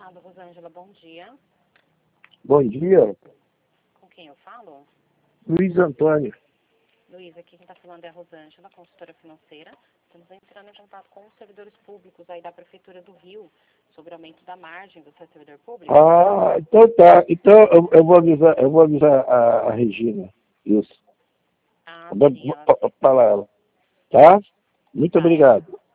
Estado, Rosângela, bom dia. Bom dia, Com quem eu falo? Luiz Antônio. Luiz, aqui quem está falando é a Rosângela, consultora financeira. Estamos entrando em contato com os servidores públicos aí da Prefeitura do Rio, sobre o aumento da margem. Você é servidor público? Ah, então tá. Então eu vou avisar a Regina. Isso. Ah, Eu vou sim, ela... falar ela. Tá? Muito Tá, ela... obrigado.